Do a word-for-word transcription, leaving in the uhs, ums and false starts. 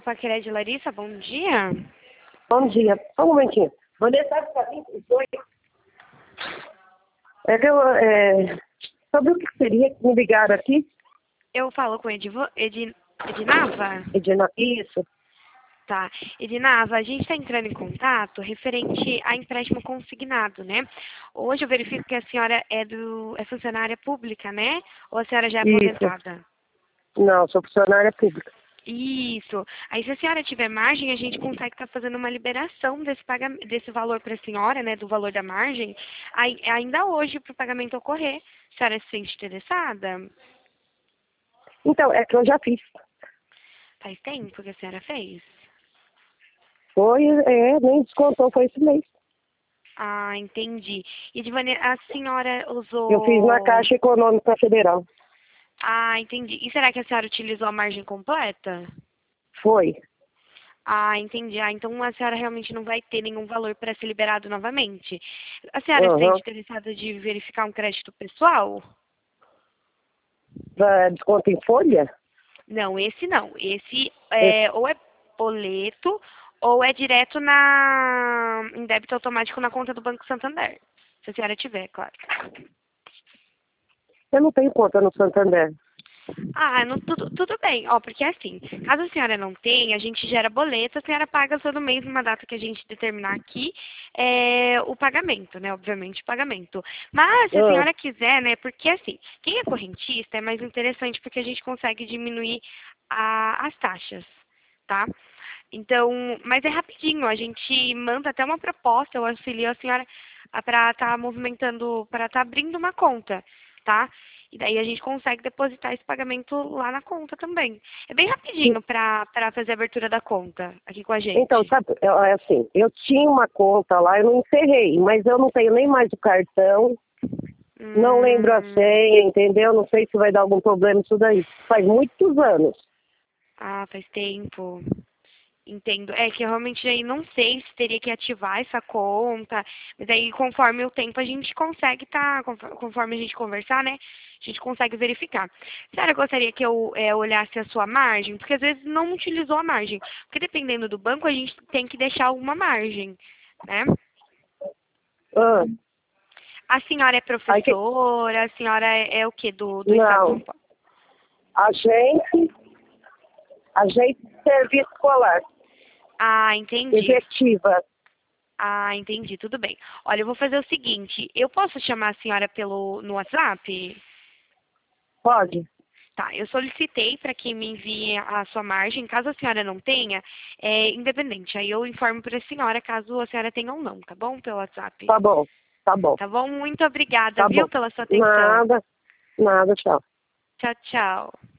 com a Querede Larissa, bom dia. Bom dia. Só um momentinho. Vanessa, sabe pra mim, os dois? É que eu, é, sobre o que seria que me ligaram aqui? Eu falo com Edivo, Edi, Edinava? Edina, isso. Tá. Edinava, a gente está entrando em contato referente a empréstimo consignado, né? Hoje eu verifico que a senhora é, do, é funcionária pública, né? Ou a senhora já é Isso. aposentada? Não, sou funcionária pública. Isso. Aí se a senhora tiver margem, a gente consegue estar fazendo uma liberação desse, pagamento, desse valor para a senhora, né? Do valor da margem, aí, ainda hoje para o pagamento ocorrer. A senhora se sente interessada? Então, é que eu já fiz. Faz tempo que a senhora fez? Foi, é, nem descontou, foi esse mês. Ah, entendi. E, Divane, a senhora Eu fiz na usou... Caixa Econômica Federal. Ah, entendi. E será que a senhora utilizou a margem completa? Foi. Ah, entendi. Ah, então a senhora realmente não vai ter nenhum valor para ser liberado novamente. A senhora se sente Aham. interessada de verificar um crédito pessoal? Pra desconto em folha? Não, esse não. Esse Esse- é, ou é boleto ou é direto na em débito automático na conta do Banco Santander. Se a senhora tiver, claro. Eu não tenho conta no Santander. Ah, não, tudo, tudo bem. Ó, porque assim, caso a senhora não tenha, a gente gera boleto, a senhora paga todo mês numa data que a gente determinar aqui é, o pagamento, né? Obviamente o pagamento. Mas se a Ah, senhora quiser, né? Porque assim, quem é correntista é mais interessante porque a gente consegue diminuir a- as taxas, tá? Então, mas é rapidinho, a gente manda até uma proposta, eu auxilio a senhora para estar movimentando, para estar abrindo uma conta, tá? E daí a gente consegue depositar esse pagamento lá na conta também. É bem rapidinho para para fazer a abertura da conta aqui com a então, gente. sabe, é é assim, eu tinha uma conta lá, eu não encerrei, mas eu não tenho nem mais o cartão, não lembro a Hum, senha, entendeu? Não sei se vai dar algum problema isso daí. Faz muitos anos. ah, faz tempo. Entendo. É que eu realmente aí não sei se teria que ativar essa conta, mas aí conforme o tempo a gente consegue tá, conforme a gente conversar, né? A gente consegue verificar. A senhora gostaria que eu é, olhasse a sua margem? Porque às vezes não utilizou a margem. Porque dependendo do banco, a gente tem que deixar alguma margem, né? Ah, A senhora é aí que, professora, a senhora é, é o quê? Do, do estado de São não, Paulo? agente, agente de serviço escolar, Ah, entendi. efetiva, Ah, entendi, tudo bem. Olha, eu vou fazer o seguinte, eu posso chamar a senhora pelo no WhatsApp? pode? Tá, eu solicitei para que me envie a sua margem, caso a senhora não tenha, é independente. Aí eu informo para a senhora caso a senhora tenha ou não, tá bom? Pelo WhatsApp. Tá bom, tá bom, Tá bom? Muito obrigada, tá viu, bom. pela sua atenção. Nada, nada, tchau. Tchau, tchau.